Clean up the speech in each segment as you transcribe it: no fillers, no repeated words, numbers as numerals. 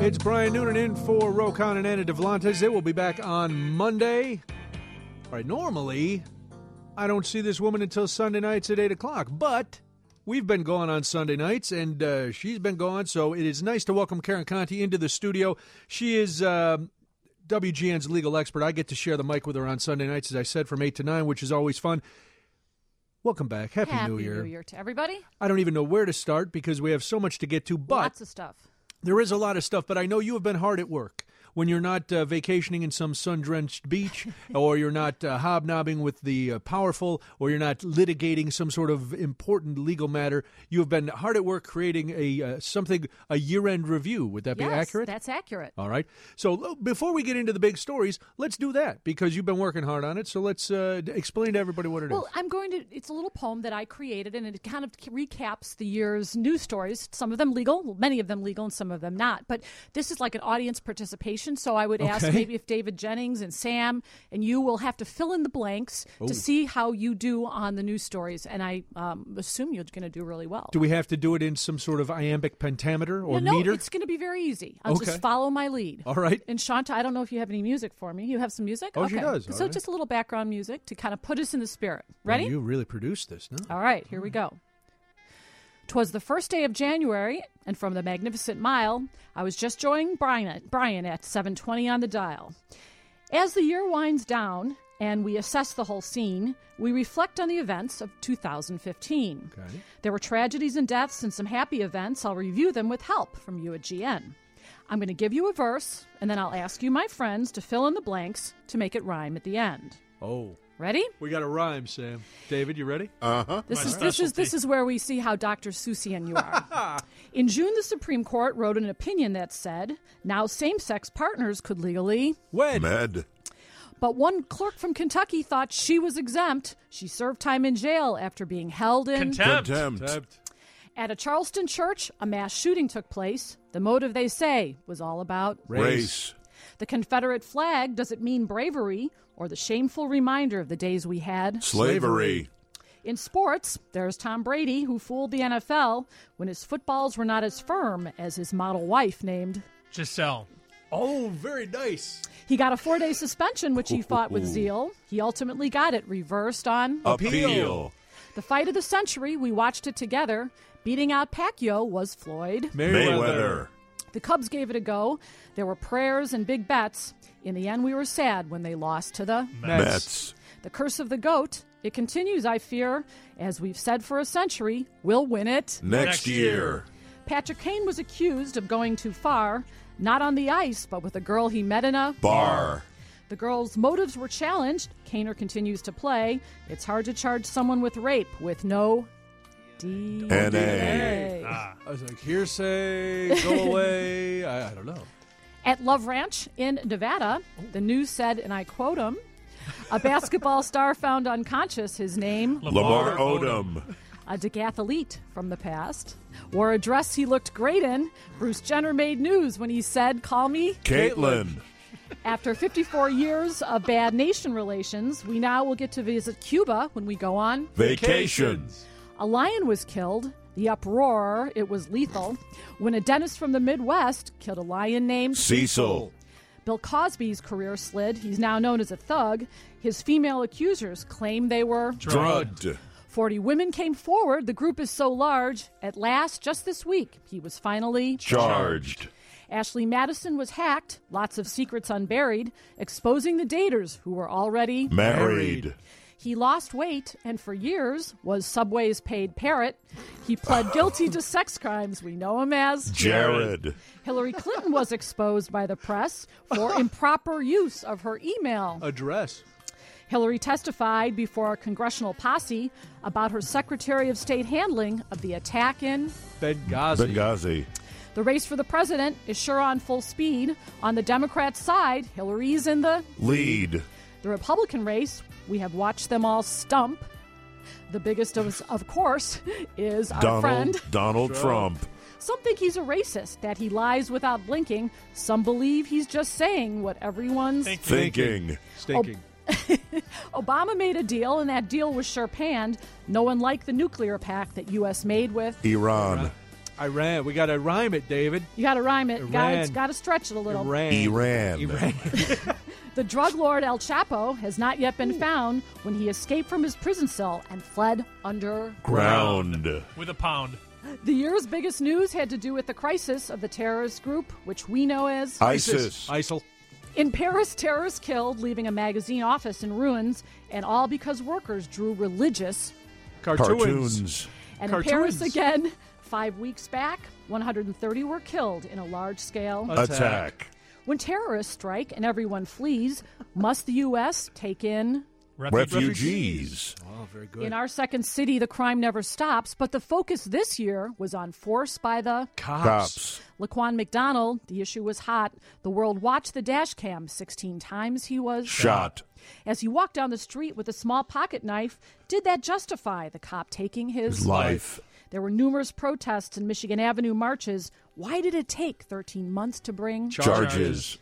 It's Brian Noonan in for Rocon and Anna Devlantes. It will be back on Monday. All right, normally, I don't see this woman until Sunday nights at 8 o'clock, but we've been gone on Sunday nights, and she's been gone, so it is nice to welcome Karen Conti into the studio. She is WGN's legal expert. I get to share the mic with her on Sunday nights, as I said, from 8 to 9, which is always fun. Welcome back. Happy New Year. Happy New Year to everybody. I don't even know where to start because we have so much to get to, but lots of stuff. There is a lot of stuff, but I know you have been hard at work. When you're not vacationing in some sun-drenched beach, or you're not hobnobbing with the powerful, or you're not litigating some sort of important legal matter, you have been hard at work creating a year-end review. Would that be accurate? Yes, that's accurate. All right. So before we get into the big stories, let's do that, because you've been working hard on it. So let's explain to everybody what it is. Well, it's a little poem that I created, and it kind of recaps the year's news stories, some of them legal, many of them legal, and some of them not. But this is like an audience participation. So I would ask maybe if David Jennings and Sam and you will have to fill in the blanks to see how you do on the news stories. And I assume you're going to do really well. Do we have to do it in some sort of iambic pentameter or no, meter? It's going to be very easy. I'll just follow my lead. All right. And Shanta, I don't know if you have any music for me. You have some music? Oh, okay. She does. So just a little background music to kind of put us in the spirit. Ready? Well, you really produced this, no? All right, here we go. 'Twas the first day of January, and from the Magnificent Mile, I was just joining Brian at 7:20 on the dial. As the year winds down and we assess the whole scene, we reflect on the events of 2015. Okay. There were tragedies and deaths and some happy events. I'll review them with help from you at GN. I'm going to give you a verse, and then I'll ask you, my friends, to fill in the blanks to make it rhyme at the end. Oh. Ready? We got a rhyme, Sam. David, you ready? Uh-huh. This is where we see how Dr. Seussian you are. In June, the Supreme Court wrote an opinion that said, now same-sex partners could legally Med. But one clerk from Kentucky thought she was exempt. She served time in jail after being held in Contempt. At a Charleston church, a mass shooting took place. The motive, they say, was all about Race. The Confederate flag, does it mean bravery or the shameful reminder of the days we had? Slavery. In sports, there's Tom Brady, who fooled the NFL when his footballs were not as firm as his model wife named Giselle. Oh, very nice. He got a 4-day suspension, which he fought with zeal. He ultimately got it reversed on Appeal. The fight of the century, we watched it together. Beating out Pacquiao was Floyd Mayweather. The Cubs gave it a go. There were prayers and big bets. In the end, we were sad when they lost to the Mets. The curse of the GOAT. It continues, I fear. As we've said for a century, we'll win it Next year. Patrick Kane was accused of going too far, not on the ice, but with a girl he met in a Bar. The girl's motives were challenged. Kaner continues to play. It's hard to charge someone with rape with no DNA. I was like, hearsay, go away. I don't know. At Love Ranch in Nevada, the news said, and I quote him, a basketball star found unconscious, his name, Lamar Odom. a decathlete from the past, wore a dress he looked great in. Bruce Jenner made news when he said, call me Caitlin. After 54 years of bad nation relations, we now will get to visit Cuba when we go on Vacation. A lion was killed. The uproar, it was lethal, when a dentist from the Midwest killed a lion named Cecil. Bill Cosby's career slid. He's now known as a thug. His female accusers claim they were Drugged. 40 women came forward. The group is so large. At last, just this week, he was finally Charged. Ashley Madison was hacked. Lots of secrets unburied, exposing the daters who were already Married. He lost weight and for years was Subway's paid parrot. He pled guilty to sex crimes. We know him as Jared. Hillary Clinton was exposed by the press for improper use of her email address. Hillary testified before a congressional posse about her Secretary of State handling of the attack in Benghazi. The race for the president is sure on full speed. On the Democrat side, Hillary's in the lead. The Republican race, we have watched them all stump. The biggest of course, is our friend Donald Trump. Some think he's a racist, that he lies without blinking. Some believe he's just saying what everyone's thinking. Stinking. Obama made a deal, and that deal was sure panned. No one liked the nuclear pact that U.S. made with Iran. Iran. We got to rhyme it, David. You got to rhyme it. Iran. Got to stretch it a little. Iran. The drug lord El Chapo has not yet been found when he escaped from his prison cell and fled underground. With a pound. The year's biggest news had to do with the crisis of the terrorist group, which we know as ISIS. ISIL. In Paris, terrorists killed, leaving a magazine office in ruins, and all because workers drew religious Cartoons. And in Paris again, 5 weeks back, 130 were killed in a large-scale Attack. When terrorists strike and everyone flees, must the U.S. take in Refugees. Oh, very good. In our second city, the crime never stops, but the focus this year was on force by the Cops. Laquan McDonald, the issue was hot. The world watched the dash cam. 16 times he was Shot. As he walked down the street with a small pocket knife, did that justify the cop taking his life? There were numerous protests and Michigan Avenue marches. Why did it take 13 months to bring Charges.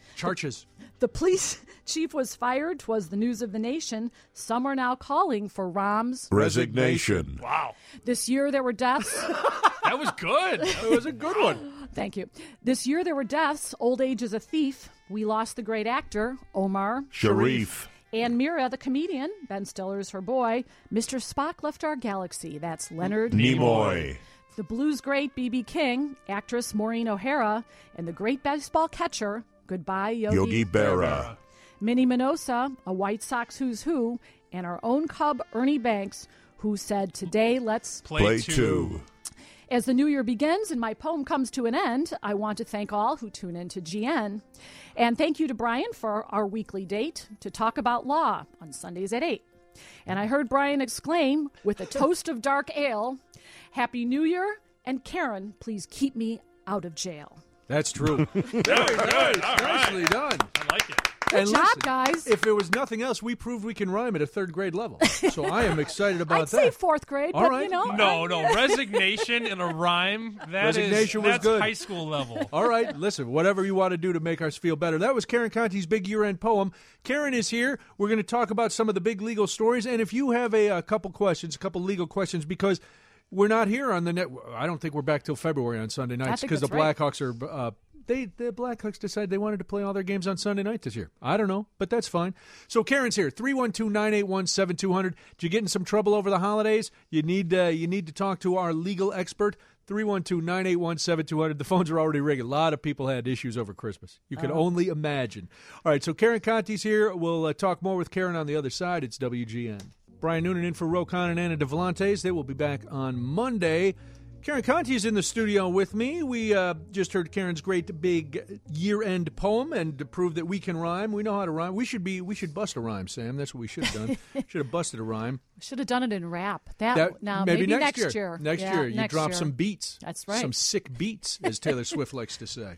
The police chief was fired. 'Twas the news of the nation. Some are now calling for Rahm's Resignation. Wow. This year there were deaths. That was good. It was a good one. Thank you. This year there were deaths. Old age is a thief. We lost the great actor, Omar Sharif. Anne Mira, the comedian. Ben Stiller's her boy. Mr. Spock left our galaxy. That's Leonard Nimoy. The blues great B.B. King, actress Maureen O'Hara, and the great baseball catcher, goodbye Yogi Berra. Minnie Minosa, a White Sox who's who, and our own Cub, Ernie Banks, who said, today let's Play two. As the new year begins and my poem comes to an end, I want to thank all who tune in to GN. And thank you to Brian for our weekly date to talk about law on Sundays at 8. And I heard Brian exclaim, with a toast of dark ale, Happy New Year, and Karen, please keep me out of jail. That's true. Very Good. nice. All Nicely right. done. I like it. Good job, guys. If there was nothing else, we proved we can rhyme at a third grade level. So I am excited about I'd that. say fourth grade, All but right. you know. No. Resignation in a rhyme. That's good. high school level. All right, listen, whatever you want to do to make us feel better. That was Karen Conti's big year-end poem. Karen is here. We're going to talk about some of the big legal stories. And if you have a couple legal questions, because we're not here on the net. I don't think we're back till February on Sunday nights because the Blackhawks are the Blackhawks decided they wanted to play all their games on Sunday night this year. I don't know, but that's fine. So Karen's here, 312-981-7200. Did you get in some trouble over the holidays? You need to talk to our legal expert, 312-981-7200. The phones are already ringing. A lot of people had issues over Christmas. You can only imagine. All right, so Karen Conti's here. We'll talk more with Karen on the other side. It's WGN. Brian Noonan in for Rocon and Anna Devlantes. They will be back on Monday. Karen Conti is in the studio with me. We just heard Karen's great big year-end poem, and to prove that we can rhyme, we know how to rhyme. We should bust a rhyme, Sam. That's what we should have done. Should have busted a rhyme. Should have done it in rap. Maybe next year. Next year, you drop some beats. That's right. Some sick beats, as Taylor Swift likes to say.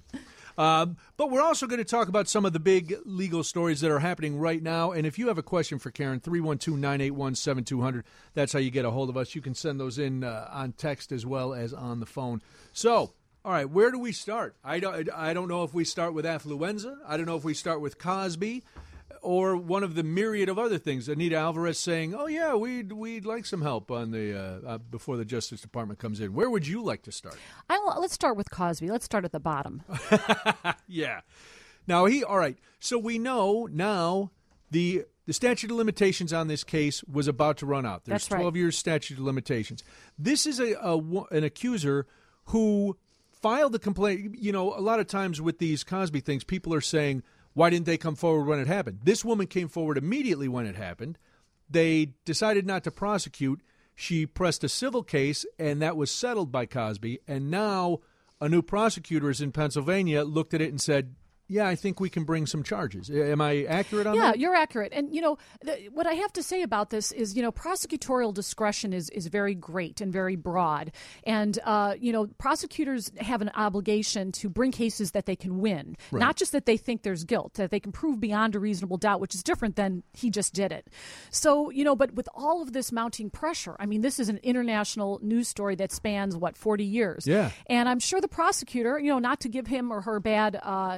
But we're also going to talk about some of the big legal stories that are happening right now. And if you have a question for Karen, 312-981-7200. That's how you get a hold of us. You can send those in on text as well as on the phone. So, all right, where do we start? I don't know if we start with affluenza. I don't know if we start with Cosby or one of the myriad of other things. Anita Alvarez saying, "Oh yeah, we'd like some help on the before the Justice Department comes in." Where would you like to start? Let's start with Cosby. Let's start at the bottom. Yeah. Now all right. So we know now the statute of limitations on this case was about to run out. There's That's right. 12 years statute of limitations. This is an accuser who filed the complaint. You know, a lot of times with these Cosby things, people are saying, why didn't they come forward when it happened? This woman came forward immediately when it happened. They decided not to prosecute. She pressed a civil case, and that was settled by Cosby. And now a new prosecutor is in Pennsylvania, looked at it and said, yeah, I think we can bring some charges. Am I accurate on that? Yeah, you're accurate. And, what I have to say about this is, prosecutorial discretion is very great and very broad. And, prosecutors have an obligation to bring cases that they can win, right. Not just that they think there's guilt, that they can prove beyond a reasonable doubt, which is different than he just did it. So, but with all of this mounting pressure, I mean, this is an international news story that spans, 40 years? Yeah. And I'm sure the prosecutor, not to give him or her bad,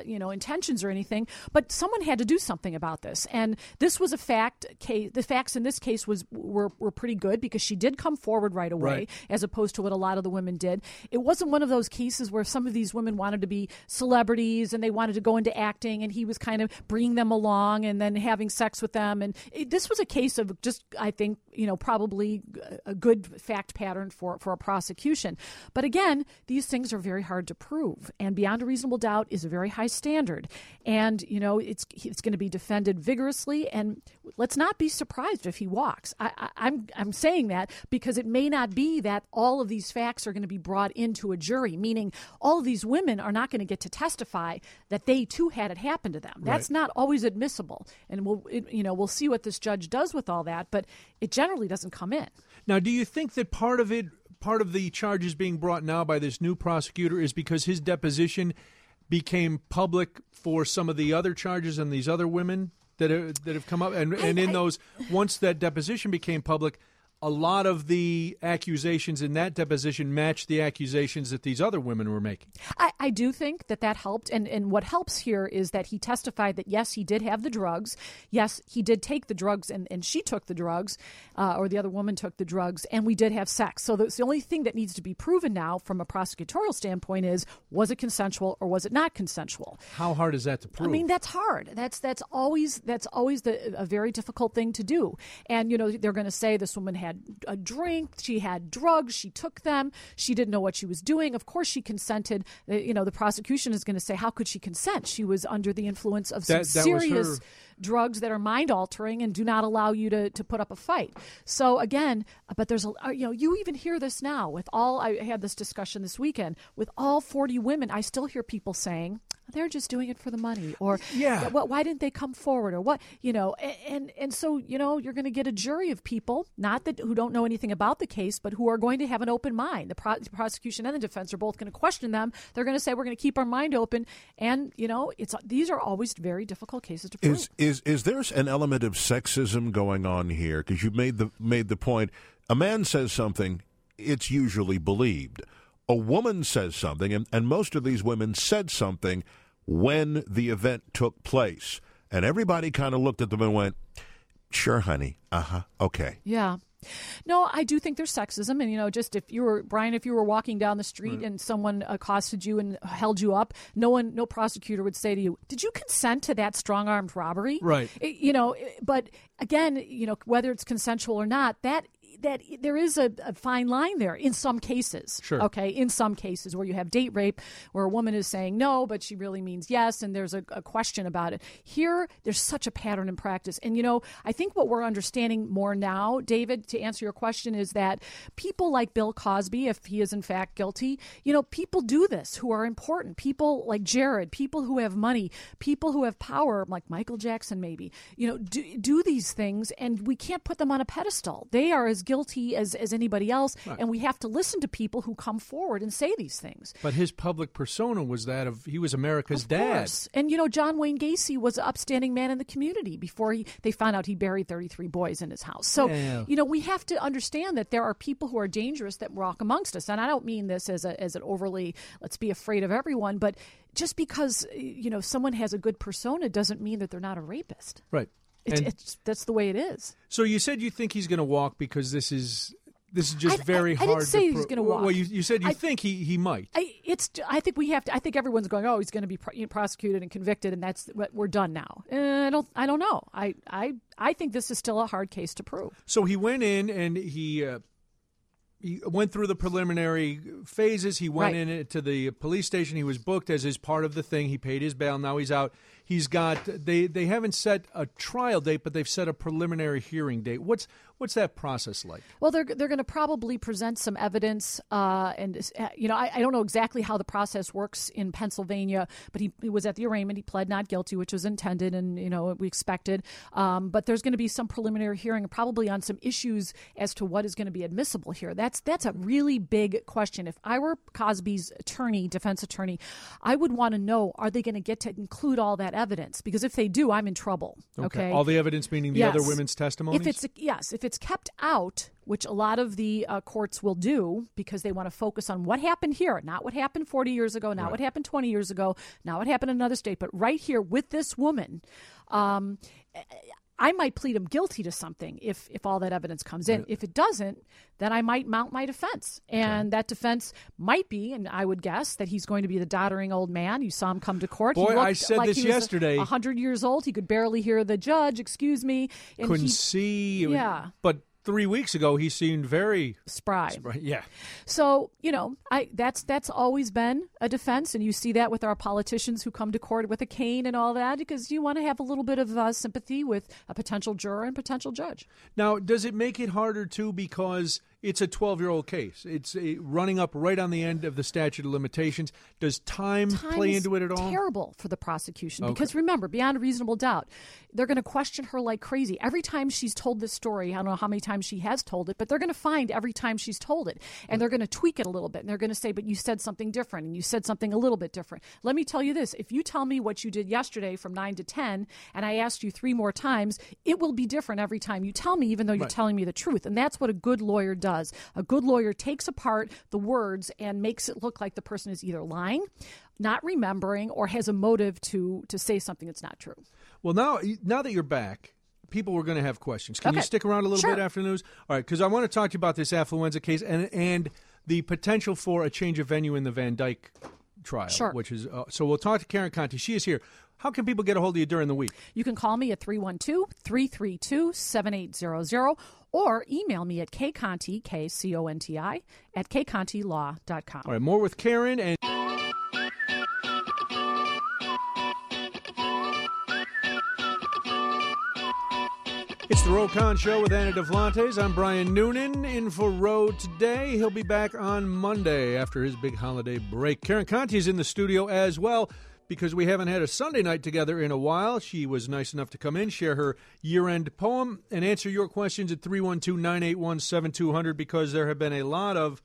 intentions or anything, but someone had to do something about this. And this was a fact case. The facts in this case were pretty good because she did come forward right away, as opposed to what a lot of the women did. It wasn't one of those cases where some of these women wanted to be celebrities and they wanted to go into acting, and he was kind of bringing them along and then having sex with them. And this was a case of just, I think, probably a good fact pattern for a prosecution. But again, these things are very hard to prove, and beyond a reasonable doubt is a very high standard. And it's going to be defended vigorously. And let's not be surprised if he walks. I'm saying that because it may not be that all of these facts are going to be brought into a jury, meaning all of these women are not going to get to testify that they too had it happen to them. That's not always admissible, and we'll see what this judge does with all that. But it generally doesn't come in. Now, do you think that part of the charges being brought now by this new prosecutor is because his deposition became public for some of the other charges and these other women that have come up? And in those, once that deposition became public, a lot of the accusations in that deposition matched the accusations that these other women were making. I do think that helped. And what helps here is that he testified that, yes, he did have the drugs. Yes, he did take the drugs, and she took the drugs, or the other woman took the drugs, and we did have sex. So the only thing that needs to be proven now from a prosecutorial standpoint is, was it consensual or was it not consensual? How hard is that to prove? I mean, that's hard. That's always a very difficult thing to do. And, they're going to say this woman had a drink, she had drugs, she took them, she didn't know what she was doing. Of course she consented. The prosecution is going to say, how could she consent? She was under the influence of some serious drugs that are mind-altering and do not allow you to put up a fight. So again, but there's you even hear this now with all, I had this discussion this weekend, with all 40 women, I still hear people saying, they're just doing it for the money, or why didn't they come forward, or what, and so you're going to get a jury of people, not that who don't know anything about the case, but who are going to have an open mind. The prosecution and the defense are both going to question them. They're going to say, we're going to keep our mind open, and these are always very difficult cases to prove. Is there an element of sexism going on here? Because you made the point, a man says something, it's usually believed. A woman says something, and most of these women said something when the event took place. And everybody kind of looked at them and went, sure, honey, okay. Yeah. No, I do think there's sexism. And, just if you were walking down the street and someone accosted you and held you up, no prosecutor would say to you, did you consent to that strong-armed robbery? Right. But again, whether it's consensual or not, that there is a fine line there in some cases. Sure. Okay, in some cases where you have date rape, where a woman is saying no, but she really means yes, and there's a question about it. Here, there's such a pattern in practice. And, I think what we're understanding more now, David, to answer your question, is that people like Bill Cosby, if he is in fact guilty, people do this who are important. People like Jared, people who have money, people who have power, like Michael Jackson maybe, do these things, and we can't put them on a pedestal. They are as guilty as anybody else, right. And we have to listen to people who come forward and say these things. But his public persona was that of, he was America's dad. Course. And, John Wayne Gacy was an upstanding man in the community before they found out he buried 33 boys in his house. So, we have to understand that there are people who are dangerous that walk amongst us. And I don't mean this as an overly, let's be afraid of everyone, but just because, someone has a good persona doesn't mean that they're not a rapist. Right. That's the way it is. So you said you think he's going to walk because this is just very hard. I didn't say to he's going to walk. Well, you said you think he might. I think we have to. I think everyone's going, oh, he's going to be prosecuted and convicted, and that's what we're done now. I don't know. I think this is still a hard case to prove. So he went in and he went through the preliminary phases. He went in to the police station. He was booked as his part of the thing. He paid his bail. Now he's out. He's got they haven't set a trial date, but they've set a preliminary hearing date. What's that process like? Well, they're going to probably present some evidence, and I don't know exactly how the process works in Pennsylvania, but he was at the arraignment. He pled not guilty, which was intended, and we expected. But there's going to be some preliminary hearing, probably on some issues as to what is going to be admissible here. That's a really big question. If I were Cosby's defense attorney, I would want to know: are they going to get to include all that that evidence, because if they do, I'm in trouble. Okay. All the evidence meaning the Yes. other women's testimonies? If it's kept out, which a lot of the courts will do because they want to focus on what happened here, not what happened 40 years ago, not what happened 20 years ago, not what happened in another state, but right here with this woman, I might plead him guilty to something if all that evidence comes in. If it doesn't, then I might mount my defense. And that defense might be, and I would guess, that he's going to be the doddering old man. You saw him come to court. Boy, he looked I said like this he was yesterday. 100 years old. He could barely hear the judge, excuse me. And Couldn't see. Yeah. But 3 weeks ago, he seemed very spry. Yeah. So, that's always been a defense, and you see that with our politicians who come to court with a cane and all that, because you want to have a little bit of sympathy with a potential juror and potential judge. Now, does it make it harder, too, because it's a 12-year-old case? It's running up right on the end of the statute of limitations. Does time play into it at all? Terrible for the prosecution because, remember, beyond a reasonable doubt, they're going to question her like crazy. Every time she's told this story, I don't know how many times she has told it, but they're going to find every time she's told it, and they're going to tweak it a little bit, and they're going to say, but you said something different, and you said something a little bit different. Let me tell you this. If you tell me what you did yesterday from 9 to 10, and I asked you 3 more times, it will be different every time you tell me, even though you're telling me the truth. And that's what a good lawyer does. A good lawyer takes apart the words and makes it look like the person is either lying, not remembering, or has a motive to say something that's not true. Well, now that you're back, people were going to have questions. Can you stick around a little bit after the news? All right, because I want to talk to you about this affluenza case and the potential for a change of venue in the Van Dyke trial. Sure. Which is so we'll talk to Karen Conti. She is here. How can people get a hold of you during the week? You can call me at 312-332-7800 or email me at kconti, K-C-O-N-T-I, at kcontilaw.com. All right, more with Karen and... It's the Ro Khan Show with Anna Devlantes. I'm Brian Noonan, in for Ro today. He'll be back on Monday after his big holiday break. Karen Conti is in the studio as well because we haven't had a Sunday night together in a while. She was nice enough to come in, share her year-end poem, and answer your questions at 312-981-7200 because there have been a lot of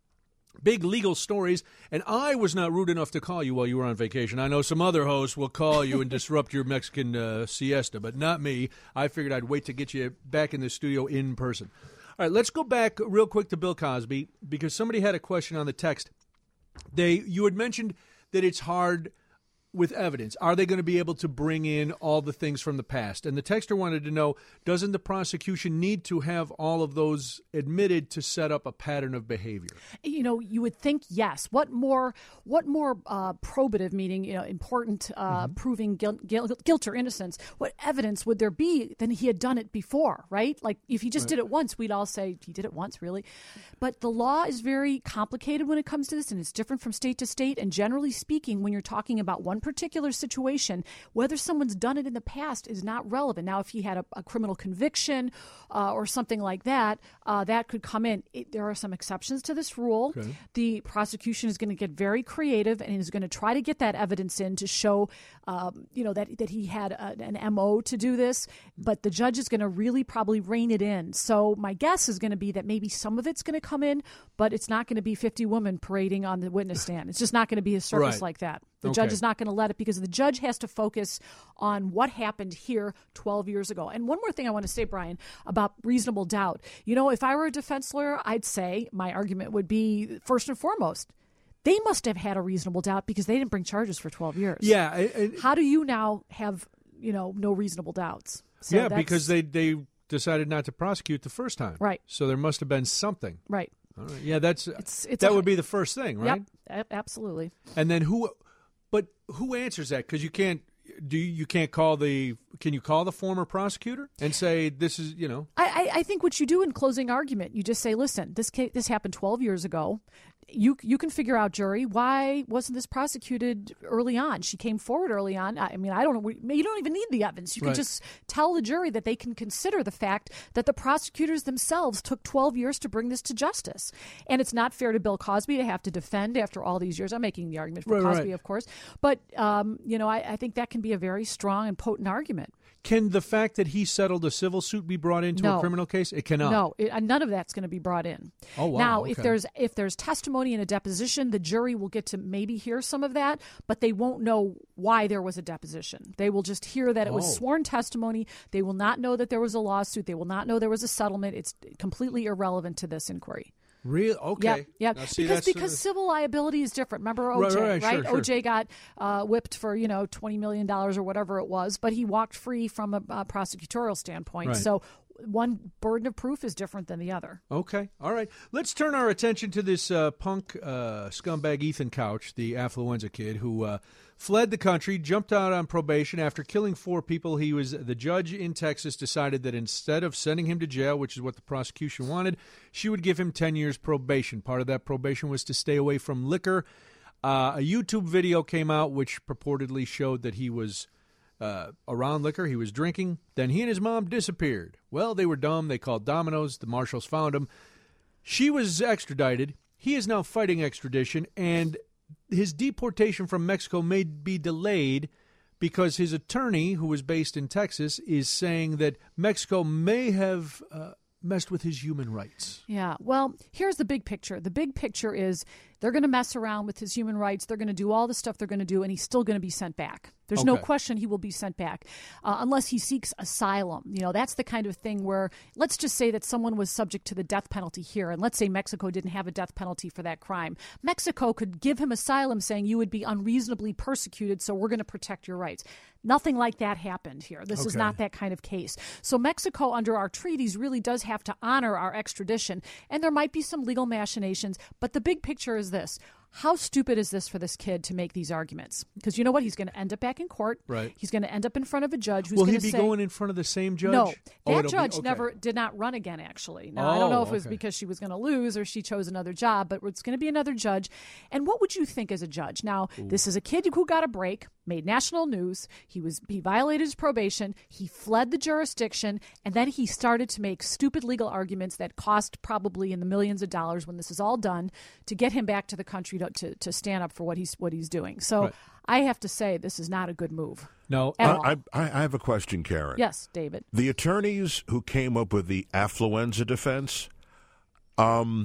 big legal stories, and I was not rude enough to call you while you were on vacation. I know some other hosts will call you and disrupt your Mexican siesta, but not me. I figured I'd wait to get you back in the studio in person. All right, let's go back real quick to Bill Cosby because somebody had a question on the text. You had mentioned that it's hard with evidence. Are they going to be able to bring in all the things from the past? And the texter wanted to know, doesn't the prosecution need to have all of those admitted to set up a pattern of behavior? You would think yes. What more probative, meaning important, proving guilt or innocence? What evidence would there be than he had done it before? Right? Like if he just did it once, we'd all say he did it once, really. But the law is very complicated when it comes to this, and it's different from state to state. And generally speaking, when you're talking about one particular situation, whether someone's done it in the past is not relevant. Now, if he had a criminal conviction or something like that, that could come in. There are some exceptions to this rule. Okay. The prosecution is going to get very creative and is going to try to get that evidence in to show, that he had an MO to do this. But the judge is going to really probably rein it in. So my guess is going to be that maybe some of it's going to come in, but it's not going to be 50 women parading on the witness stand. It's just not going to be a circus like that. The judge is not going to let it because the judge has to focus on what happened here 12 years ago. And one more thing I want to say, Brian, about reasonable doubt. If I were a defense lawyer, I'd say my argument would be, first and foremost, they must have had a reasonable doubt because they didn't bring charges for 12 years. Yeah. How do you now have, no reasonable doubts? So because they decided not to prosecute the first time. Right. So there must have been something. Right. All right. Yeah, that would be the first thing, right? Yep, absolutely. And then who answers that? Because can you call the former prosecutor and say this is, I think what you do in closing argument, you just say, listen, this happened 12 years ago. You can figure out, jury, why wasn't this prosecuted early on? She came forward early on. I mean, I don't know. You don't even need the evidence. You can just tell the jury that they can consider the fact that the prosecutors themselves took 12 years to bring this to justice. And it's not fair to Bill Cosby to have to defend after all these years. I'm making the argument for Cosby, of course. But, I think that can be a very strong and potent argument. Can the fact that he settled a civil suit be brought into a criminal case? It cannot. No, none of that's going to be brought in. Oh, wow. Now, okay. if there's testimony in a deposition, the jury will get to maybe hear some of that, but they won't know why there was a deposition. They will just hear that it was sworn testimony. They will not know that there was a lawsuit. They will not know there was a settlement. It's completely irrelevant to this inquiry. Real? Okay. Yeah. Because civil liability is different. Remember OJ, right? Sure. OJ got whipped for $20 million or whatever it was, but he walked free from a prosecutorial standpoint. Right. So one burden of proof is different than the other. Okay. All right. Let's turn our attention to this punk scumbag Ethan Couch, the affluenza kid who fled the country, jumped out on probation after killing 4 people. The judge in Texas decided that instead of sending him to jail, which is what the prosecution wanted, she would give him 10 years probation. Part of that probation was to stay away from liquor. A YouTube video came out which purportedly showed that he was around liquor. He was drinking. Then he and his mom disappeared. Well, they were dumb. They called Domino's. The marshals found him. She was extradited. He is now fighting extradition, and his deportation from Mexico may be delayed because his attorney, who was based in Texas, is saying that Mexico may have messed with his human rights. Yeah. Well, here's the big picture. The big picture is they're going to mess around with his human rights. They're going to do all the stuff they're going to do, and he's still going to be sent back. There's no question he will be sent back unless he seeks asylum. That's the kind of thing where, let's just say that someone was subject to the death penalty here, and let's say Mexico didn't have a death penalty for that crime. Mexico could give him asylum saying you would be unreasonably persecuted, so we're going to protect your rights. Nothing like that happened here. This is not that kind of case. So Mexico, under our treaties, really does have to honor our extradition, and there might be some legal machinations, but the big picture is this. How stupid is this for this kid to make these arguments? Because you know what? He's going to end up back in court. Right. He's going to end up in front of a judge who's going to say... Will he be going in front of the same judge? No. That judge did not run again, actually. Now, I don't know if it was okay. because she was going to lose or she chose another job, but it's going to be another judge. And what would you think as a judge? Now, this is a kid who got a break, made national news. He violated his probation. He fled the jurisdiction, and then he started to make stupid legal arguments that cost probably in the millions of dollars when this is all done to get him back to the country to stand up for what he's doing. So right. I have to say this is not a good move. No. I have a question, Karen. Yes, David. The attorneys who came up with the affluenza defense, are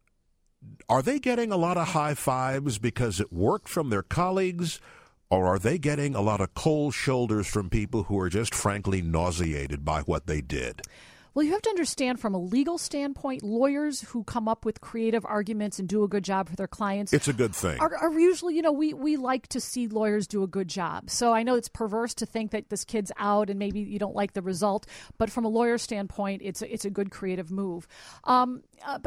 they getting a lot of high fives because it worked from their colleagues, or are they getting a lot of cold shoulders from people who are just frankly nauseated by what they did? Well, you have to understand from a legal standpoint, lawyers who come up with creative arguments and do a good job for their clients. It's a good thing. Are usually, we like to see lawyers do a good job. So I know it's perverse to think that this kid's out and maybe you don't like the result. But from a lawyer standpoint, it's a good creative move. But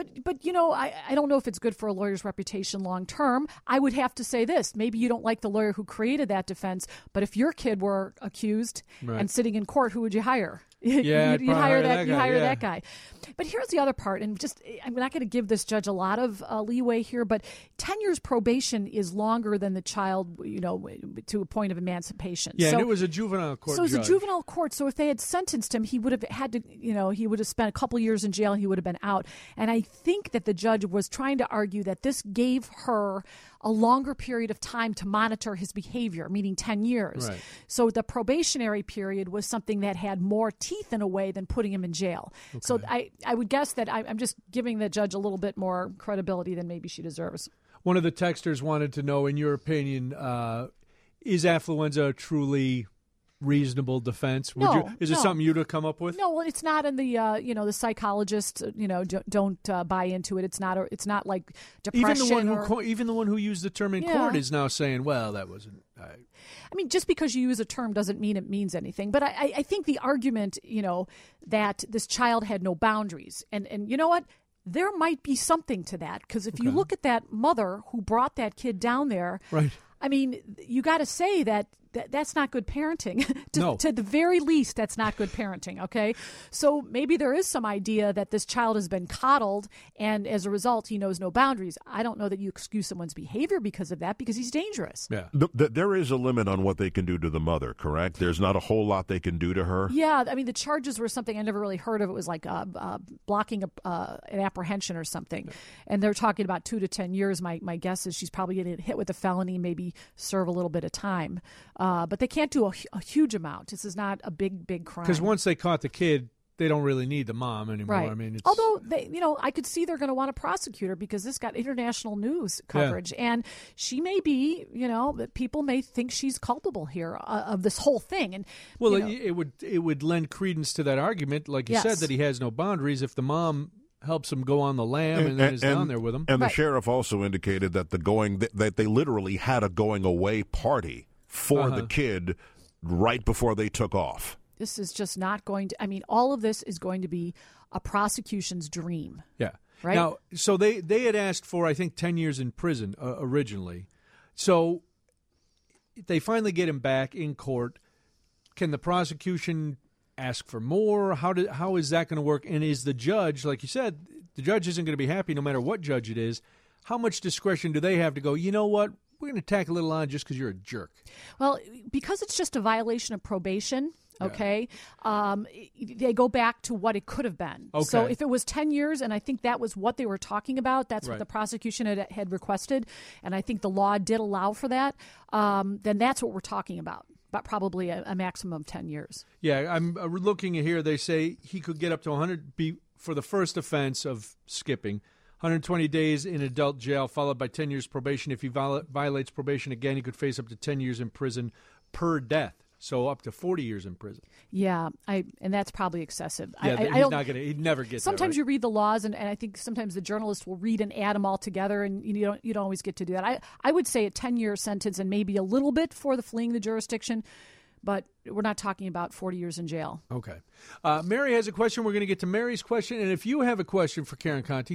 I don't know if it's good for a lawyer's reputation long term. I would have to say this. Maybe you don't like the lawyer who created that defense. But if your kid were accused and sitting in court, who would you hire? Yeah, you'd hire that guy. guy. But here's the other part, and I'm not going to give this judge a lot of leeway here, but 10 years probation is longer than the child, to a point of emancipation. Yeah, so, and it was a juvenile court. So it was judge. a juvenile court. So if they had sentenced him, he would have had to, he would have spent a couple years in jail. And he would have been out. And I think that the judge was trying to argue that this gave her a longer period of time to monitor his behavior, meaning 10 years. Right. So the probationary period was something that had more teeth in a way than putting him in jail. Okay. So I would guess that I'm just giving the judge a little bit more credibility than maybe she deserves. One of the texters wanted to know, in your opinion, is affluenza truly reasonable defense? Is it something you'd have come up with? No, well, it's not in the the psychologists don't buy into it. It's not like depression. Even the one who used the term in court is now saying, well, that wasn't. I mean, just because you use a term doesn't mean it means anything. But I think the argument, that this child had no boundaries, and you know what? There might be something to that, because if you look at that mother who brought that kid down there, right? I mean, you got to say that's not good parenting. To the very least, that's not good parenting, okay? So maybe there is some idea that this child has been coddled, and as a result, he knows no boundaries. I don't know that you excuse someone's behavior because of that, because he's dangerous. Yeah. There is a limit on what they can do to the mother, correct? There's not a whole lot they can do to her? Yeah, I mean, the charges were something I never really heard of. It was like blocking an apprehension or something. Yeah. And they're talking about 2 to 10 years. My guess is she's probably going to get hit with a felony, maybe serve a little bit of time. but they can't do a huge amount. This is not a big crime. Because once they caught the kid, they don't really need the mom anymore. Right. I mean, it's... although I could see they're going to want to prosecute her because this got international news coverage, and she may be, people may think she's culpable here of this whole thing. And well, it would lend credence to that argument, like you said, that he has no boundaries if the mom helps him go on the lam and then is down there with him. And the sheriff also indicated that that they literally had a going away party for the kid right before they took off. This is just not going to, all of this is going to be a prosecution's dream. Yeah. Right? Now, so they had asked for, I think, 10 years in prison originally. So they finally get him back in court. Can the prosecution ask for more? How is that going to work? And is the judge, like you said, the judge isn't going to be happy no matter what judge it is. How much discretion do they have to go, you know what, we're going to tack a little on just because you're a jerk? Well, because it's just a violation of probation, okay, they go back to what it could have been. Okay. So if it was 10 years, and I think that was what they were talking about, that's what the prosecution had requested, and I think the law did allow for that, then that's what we're talking about. But probably a maximum of 10 years. Yeah, I'm looking at here. They say he could get up to 100 for the first offense of skipping, 120 days in adult jail, followed by 10 years probation. If he violates probation again, he could face up to 10 years in prison per death. So up to 40 years in prison. Yeah, and that's probably excessive. Yeah, he'd never get sometimes that, right? You read the laws, and I think sometimes the journalist will read and add them all together, and you don't always get to do that. I would say a 10-year sentence and maybe a little bit for the fleeing the jurisdiction, but we're not talking about 40 years in jail. Okay. Mary has a question. We're going to get to Mary's question. And if you have a question for Karen Conti,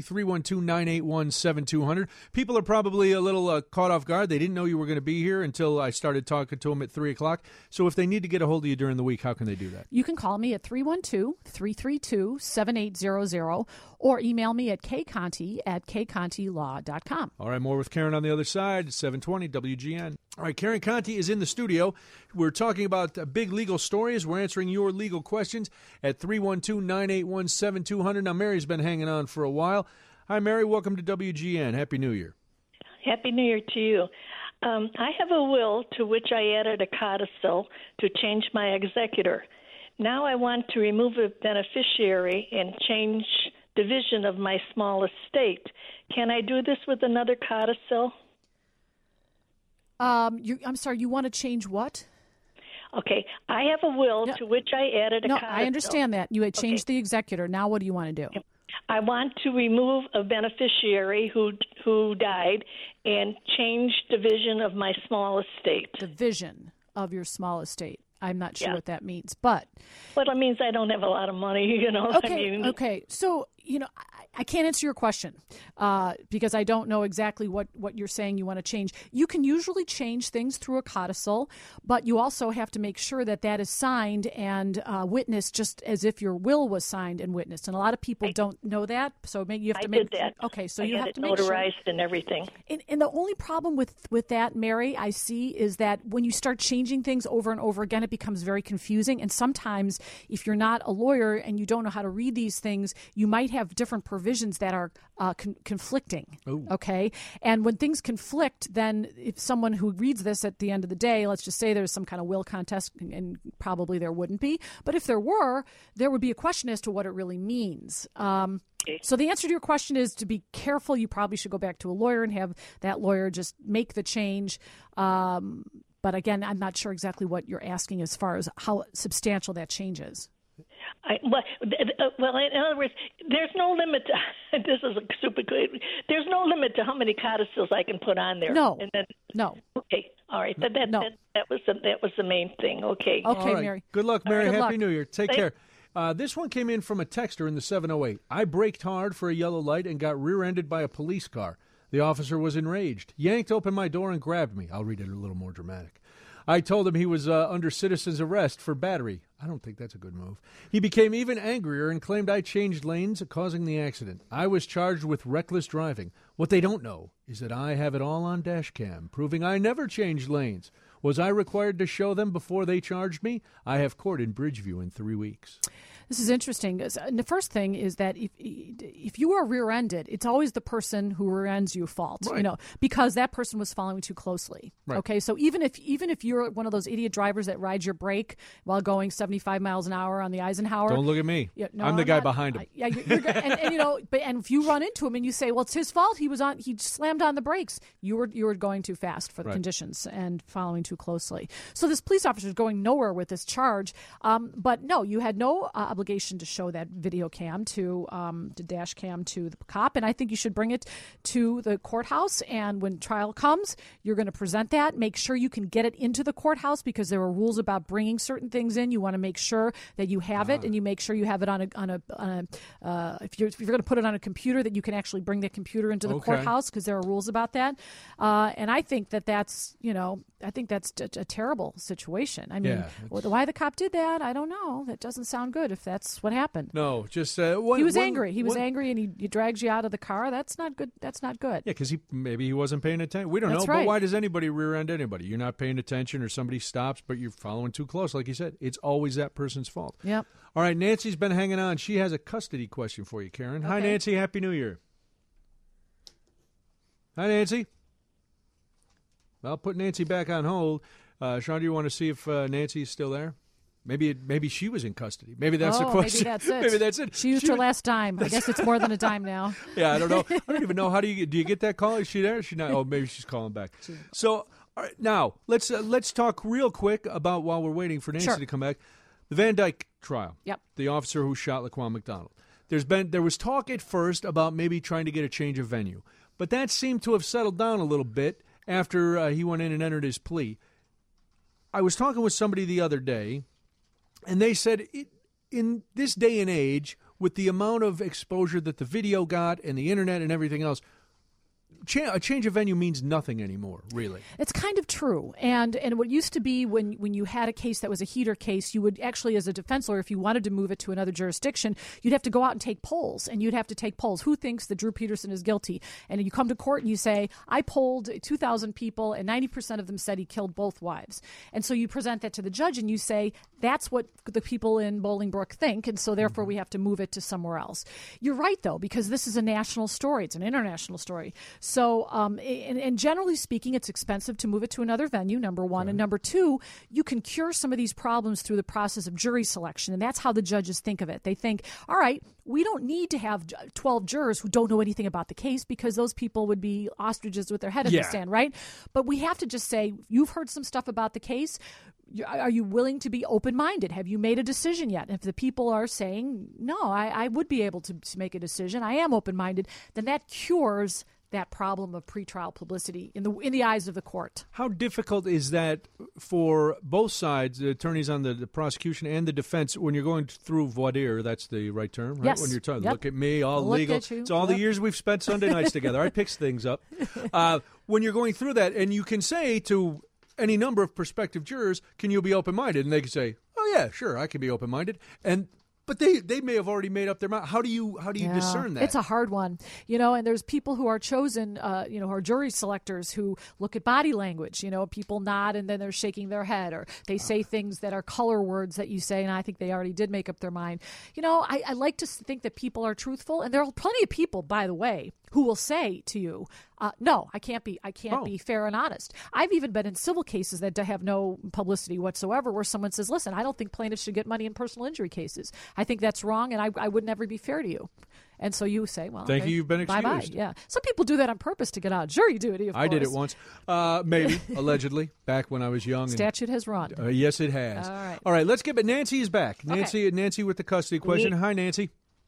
312-981-7200. People are probably a little caught off guard. They didn't know you were going to be here until I started talking to them at 3 o'clock. So if they need to get a hold of you during the week, how can they do that? You can call me at 312-332-7800 or email me at kconti@kcontilaw.com. All right, more with Karen on the other side, 720 WGN. All right, Karen Conti is in the studio. We're talking about big legal stories. We're answering your legal questions at 312-981-7200. Now, Mary's been hanging on for a while. Hi, Mary. Welcome to WGN. Happy New Year. Happy New Year to you. I have a will to which I added a codicil to change my executor. Now I want to remove a beneficiary and change division of my small estate. Can I do this with another codicil? I'm sorry, you want to change what? Okay, I have a will to which I added a codicil. No, I understand that. You had changed the executor. Now what do you want to do? I want to remove a beneficiary who died and change division of my small estate. Division of your small estate. I'm not sure what that means, but... Well, it means I don't have a lot of money, Okay, okay. So, I can't answer your question because I don't know exactly what you're saying you want to change. You can usually change things through a codicil, but you also have to make sure that is signed and witnessed just as if your will was signed and witnessed. And a lot of people don't know that, so maybe you have to make... I did that. Okay, so I you had have to it make notarized sure. and everything. And the only problem with that, Mary, I see, is that when you start changing things over and over again, it becomes very confusing. And sometimes if you're not a lawyer and you don't know how to read these things, you might have different provisions that are conflicting. Ooh. Okay? And when things conflict, then if someone who reads this at the end of the day, let's just say there's some kind of will contest, and probably there wouldn't be, but if there were, there would be a question as to what it really means. So the answer to your question is to be careful. You probably should go back to a lawyer and have that lawyer just make the change. But again, I'm not sure exactly what you're asking as far as how substantial that change is. Well, in other words, there's no limit to, this is a stupid, there's no limit to how many codicils I can put on there. No. No. Okay. All right. That was the main thing. Okay. Okay, all right. Mary. Good luck, Mary. Good Happy luck. New Year. Take care. This one came in from a texter in the 708. I braked hard for a yellow light and got rear-ended by a police car. The officer was enraged, yanked open my door and grabbed me. I'll read it a little more dramatic. I told him he was under citizen's arrest for battery. I don't think that's a good move. He became even angrier and claimed I changed lanes, causing the accident. I was charged with reckless driving. What they don't know is that I have it all on dash cam, proving I never changed lanes. Was I required to show them before they charged me? I have court in Bridgeview in 3 weeks. This is interesting. The first thing is that if you are rear-ended, it's always the person who rear-ends you fault, right. Because that person was following too closely. Right. Okay, so even if you're one of those idiot drivers that rides your brake while going 75 miles an hour on the Eisenhower, don't look at me. Yeah, no, I'm the guy not, behind him. Yeah, and if you run into him and you say, "Well, it's his fault. He slammed on the brakes," you were going too fast for the conditions and following too closely. So this police officer is going nowhere with this charge. But no, you had no obligation to show that video cam to dash cam to the cop, and I think you should bring it to the courthouse. And when trial comes, you're going to present that. Make sure you can get it into the courthouse because there are rules about bringing certain things in. You want to make sure that you have it, and you make sure you have it on a if you're going to put it on a computer, that you can actually bring the computer into the courthouse because there are rules about that. And I think that's a terrible situation. I mean, why the cop did that, I don't know. That doesn't sound good if that's what happened. No, just he was angry. He was angry, and he drags you out of the car. That's not good. That's not good. Yeah, because maybe he wasn't paying attention. We don't know. Right. But why does anybody rear-end anybody? You're not paying attention, or somebody stops, but you're following too close. Like you said, it's always that person's fault. Yep. All right, Nancy's been hanging on. She has a custody question for you, Karen. Hi, Nancy. Happy New Year. Hi, Nancy. Well, put Nancy back on hold. Sean, do you want to see if Nancy's still there? Maybe she was in custody. Maybe that's the question. Maybe that's it. Maybe that's it. She used her last dime. I guess it's more than a dime now. Yeah, I don't know. I don't even know. How do you get that call? Is she there? Is she not? Oh, maybe she's calling back. So, all right, now let's talk real quick about, while we're waiting for Nancy to come back, the Van Dyke trial. Yep. The officer who shot Laquan McDonald. There was talk at first about maybe trying to get a change of venue, but that seemed to have settled down a little bit after he went in and entered his plea. I was talking with somebody the other day, and they said in this day and age, with the amount of exposure that the video got and the internet and everything else, a change of venue means nothing anymore, really. It's kind of true. And what used to be when you had a case that was a heater case, you would actually, as a defense lawyer, if you wanted to move it to another jurisdiction, you'd have to go out and take polls. And you'd have to take polls. Who thinks that Drew Peterson is guilty? And you come to court and you say, I polled 2,000 people and 90% of them said he killed both wives. And so you present that to the judge and you say, that's what the people in Bolingbrook think. And so therefore we have to move it to somewhere else. You're right, though, because this is a national story. It's an international story. So, and generally speaking, it's expensive to move it to another venue, number one. And number two, you can cure some of these problems through the process of jury selection. And that's how the judges think of it. They think, all right, we don't need to have 12 jurors who don't know anything about the case because those people would be ostriches with their head in the sand, right? But we have to just say, you've heard some stuff about the case. Are you willing to be open-minded? Have you made a decision yet? If the people are saying, no, I would be able to make a decision, I am open-minded, then that cures that problem of pretrial publicity in the eyes of the court. How difficult is that for both sides, the attorneys on the prosecution and the defense, when you're going through voir dire? That's the right term, right? Yes. When you're talking, Yep. look at me, all Look legal. at you. It's all the years we've spent Sunday nights together. I pick things up. When you're going through that, and you can say to any number of prospective jurors, can you be open-minded? And they can say, oh, yeah, sure, I can be open-minded. But they may have already made up their mind. How do you discern that? It's a hard one, and there's people who are chosen, who are jury selectors who look at body language. People nod and then they're shaking their head, or they say things that are color words that you say, and I think they already did make up their mind. I like to think that people are truthful, and there are plenty of people, by the way, who will say to you, no, I can't be fair and honest. I've even been in civil cases that have no publicity whatsoever, where someone says, listen, I don't think plaintiffs should get money in personal injury cases. I think that's wrong, and I would never be fair to you. And so you say, well, thank you, you've been excused. Bye-bye. Yeah. Some people do that on purpose to get out of jury duty, of course. I did it once. Maybe, allegedly, back when I was young. Statute has run. Yes, it has. All right, let's get back. Nancy is back. Nancy with the custody question. Hi, Nancy.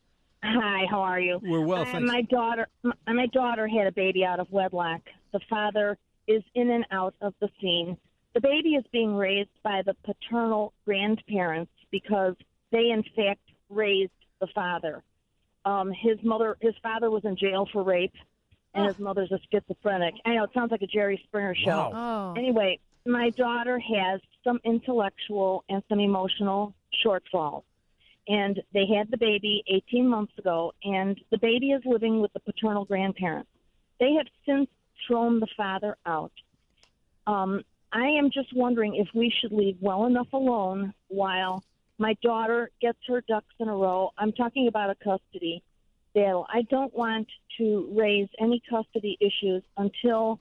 Hi, how are you? We're well, thanks. My daughter had a baby out of wedlock. The father is in and out of the scene. The baby is being raised by the paternal grandparents because they, in fact, raised the father. His father was in jail for rape, and his mother's a schizophrenic. I know, it sounds like a Jerry Springer show. Wow. Oh. Anyway, my daughter has some intellectual and some emotional shortfalls. And they had the baby 18 months ago, and the baby is living with the paternal grandparents. They have since thrown the father out. I am just wondering if we should leave well enough alone while my daughter gets her ducks in a row. I'm talking about a custody battle. I don't want to raise any custody issues until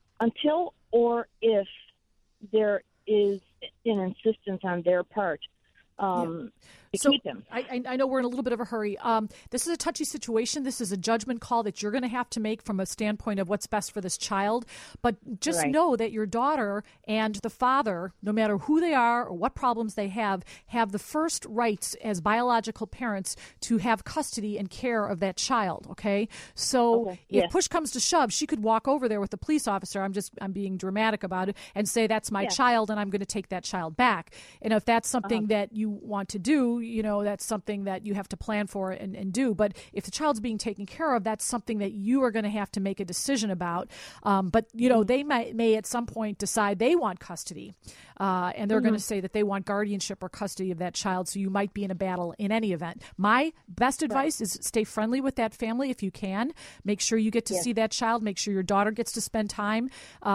or if there is an insistence on their part to keep him. I know we're in a little bit of a hurry. This is a touchy situation. This is a judgment call that you're going to have to make from a standpoint of what's best for this child. But just know that your daughter and the father, no matter who they are or what problems they have the first rights as biological parents to have custody and care of that child. Okay, so if push comes to shove, she could walk over there with the police officer. I'm being dramatic about it and say that's my child and I'm going to take that child back. And if that's something that you want to do, that's something that you have to plan for and do. But if the child's being taken care of, that's something that you are going to have to make a decision about. But they may at some point decide they want custody, and they're going to say that they want guardianship or custody of that child. So you might be in a battle in any event. My best advice is stay friendly with that family if you can. Make sure you get to see that child. Make sure your daughter gets to spend time,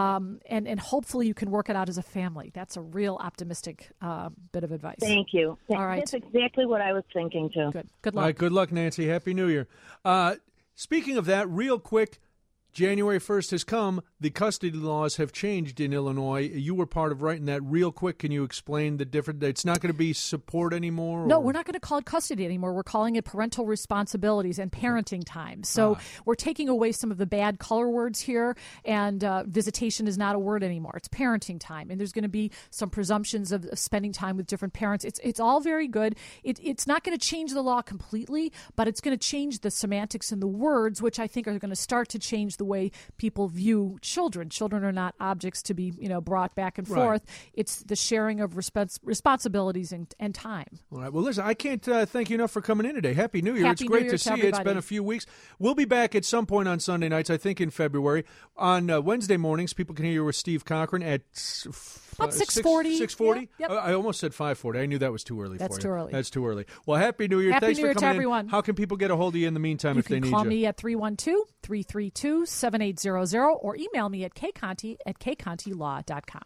and hopefully you can work it out as a family. That's a real optimistic bit of advice. Thank you. All right. That's exactly what I was thinking, too. Good luck. All right, good luck, Nancy. Happy New Year. Speaking of that, real quick, January 1st has come. The custody laws have changed in Illinois. You were part of writing that. Real quick, can you explain the difference? It's not going to be support anymore? No, we're not going to call it custody anymore. We're calling it parental responsibilities and parenting time. So we're taking away some of the bad color words here, and visitation is not a word anymore. It's parenting time, and there's going to be some presumptions of spending time with different parents. It's all very good. It's not going to change the law completely, but it's going to change the semantics and the words, which I think are going to start to change the way people view children. Children are not objects to be, brought back and forth. It's the sharing of responsibilities and time. All right. Well, listen, I can't thank you enough for coming in today. Happy New Year. Happy It's great New Year to see you. everybody. It's been a few weeks. We'll be back at some point on Sunday nights, I think in February. On Wednesday mornings, people can hear you with Steve Cochran at about 6:40. 6:40? Yep. I almost said 5:40. I knew that was too early for you. That's too early. That's too early. Well, Happy New Year. Happy Thanks New Year for coming to everyone. in. How can people get a hold of you in the meantime if they need you? You can call me at 312-332-7800 or email me at kconti@kcontilaw.com.